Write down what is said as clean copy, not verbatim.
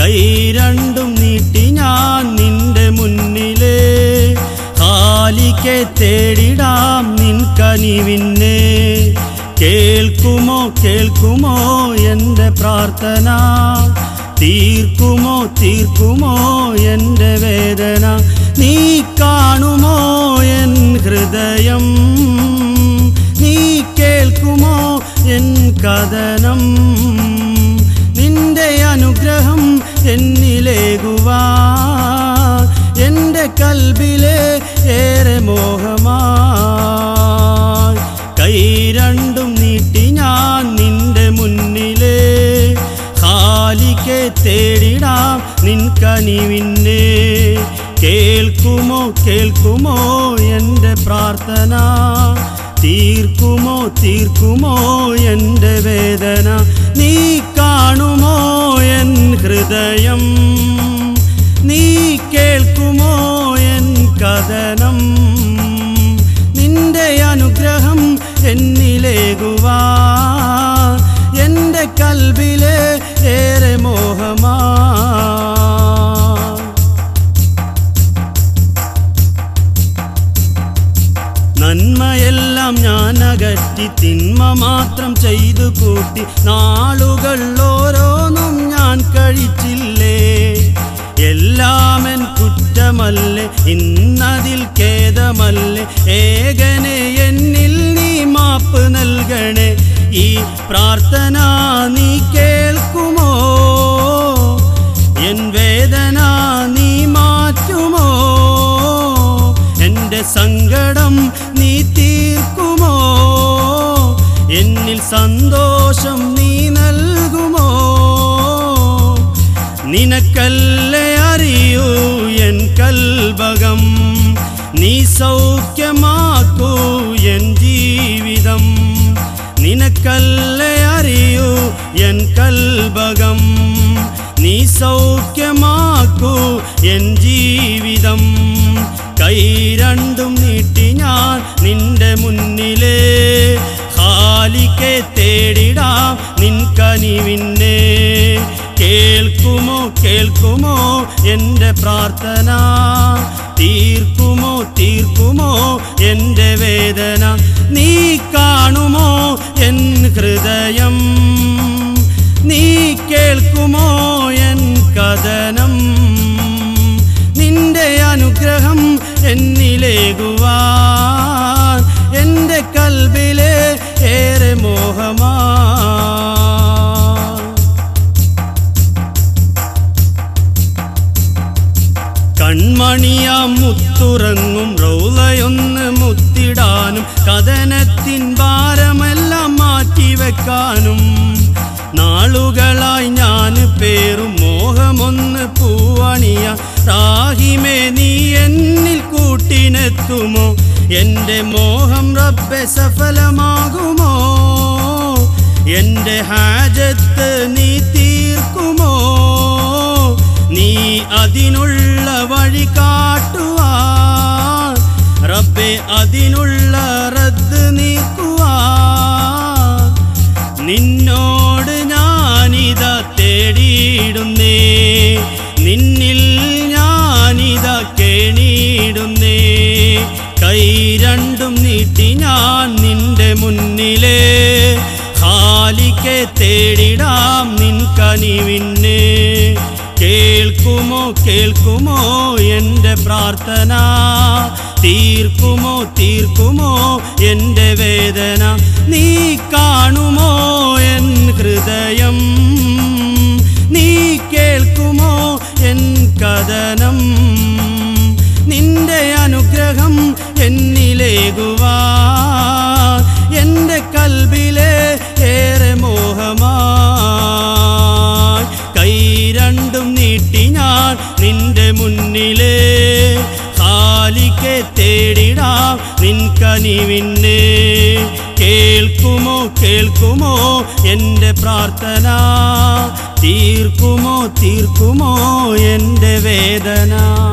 കൈ രണ്ടും നീട്ടി ഞാൻ നിന്റെ മുന്നിലേ ഖാലിഖെ തേടിടാം നിൻ കനിവിന്നെ കേൾക്കുമോ കേൾക്കുമോ എൻ്റെ പ്രാർത്ഥന തീർക്കുമോ തീർക്കുമോ എൻ്റെ വേദന നീ കാണുമോ എൻ ഹൃദയം നീ കേൾക്കുമോ എൻ കഥനം നിന്റെ അനുഗ്രഹം എന്നിലേകുവാൻ എൻ്റെ കൽബിലെ ഏറെ മോഹമായി കൈ രണ്ടും നീട്ടി ഞാൻ നിന്റെ മുന്നിലേ ഖാലിഖെ തേടിടാം നിൻ കനിവിന്നെ കേൾക്കുമോ കേൾക്കുമോ എൻ്റെ പ്രാർത്ഥന തീർക്കുമോ തീർക്കുമോ എൻ്റെ വേദന നീ കാണുമോ എൻ ഹൃദയം നീ കേൾക്കുമോ എൻ കഥനം നിന്റെ അനുഗ്രഹം എന്നിലേകുവാൻ എൻ്റെ കൽബിലെ ഏറെ മോഹമാ നന്മയെല്ലാം ഞാൻ അകറ്റി തിന്മ മാത്രം ചെയ്തു കൂട്ടി നാളുകൾ ഓരോന്നും ഞാൻ കഴിച്ചില്ലേ എല്ലാം എൻ കുറ്റമല്ലേ ഇന്നതിൽ ഖേദമല്ലേ ഏകനെ എന്നിൽ നീ മാപ്പ് നൽകണേ ഈ പ്രാർത്ഥന നീ കേൾക്കുമോ എൻ വേദന നീ മാറ്റുമോ എൻ്റെ സങ്കടം നീ തീർക്കുമോ എന്നിൽ സന്തോഷം നീ നൽകുമോ നിനക്കല്ലേ അറിയൂ എൻ കൽബകം നീ സൗഖ്യമാക്കൂ എൻ ജീവിതം നിനക്കല്ലേ അറിയൂ എൻ കൽബകം നീ സൗഖ്യമാക്കൂ എൻ ജീവിതം കൈ രണ്ടും നീട്ടി ഞാൻ നിന്റെ മുന്നിലേ ഖാലിഖെ തേടിടാം നിൻ കനിവിന്നെ കേൾക്കുമോ കേൾക്കുമോ എൻ്റെ പ്രാർത്ഥന തീർക്കുമോ തീർക്കുമോ എൻ്റെ വേദന നീ കാണുമോ എൻ ഹൃദയം നീ കേൾക്കുമോ എൻ കഥനം നിന്റെ അനുഗ്രഹം എന്നിലേകുവാൻ എൻ്റെ കൽബിലെ ഏറെ മോഹമാ കൺമണിയാം മുത്തുറങ്ങും റൗളയൊന്ന് മുത്തിടാനും കഥനത്തിൻ ഭാരമെല്ലാം മാറ്റിവെക്കാനും നാളുകളായി ഞാൻ പേറും മോഹമൊന്ന് പൂവണിയ റാഹിമേ നീ എന്നിൽ കൂട്ടിനെത്തുമോ എൻ്റെ മോഹം റബ്ബെ സഫലമാകുമോ എൻ്റെ ഹാജത്ത് നീ തീർക്കുമോ നീ അതിനുള്ള വഴി കാട്ടുവാൻ റബ്ബെ അതിനുള്ള റദ്ദ് നീക്കുവാൻ നിന്നോട് ഞാനിതാ തേടിയിടുന്നേ നിന്നിൽ ഞാനിതാ കേണിയിടുന്നേ കൈ രണ്ടും നീട്ടി ഞാൻ നിന്റെ മുന്നിലേ ഖാലിഖെ തേടിടാം നിൻ കനിവിന്നെ കേൾക്കുമോ കേൾക്കുമോ എൻ്റെ പ്രാർത്ഥന തീർക്കുമോ തീർക്കുമോ എൻ്റെ വേദന നീ കാണുമോ എൻ ഹൃദയം നീ കേൾക്കുമോ എൻ കഥനം നിന്റെ അനുഗ്രഹം എന്നിലേകുവാൻ എൻ്റെ കൽബിലെ ഏറെ മോഹമായി കൈ രണ്ടും നീട്ടി ഞാൻ നിന്റെ മുന്നിലേ ഖാലിഖെ തേടിടാം നിൻ കനിവിന്നെ കേൾക്കുമോ കേൾക്കുമോ എൻ്റെ പ്രാർത്ഥന തീർക്കുമോ തീർക്കുമോ എൻ്റെ വേദന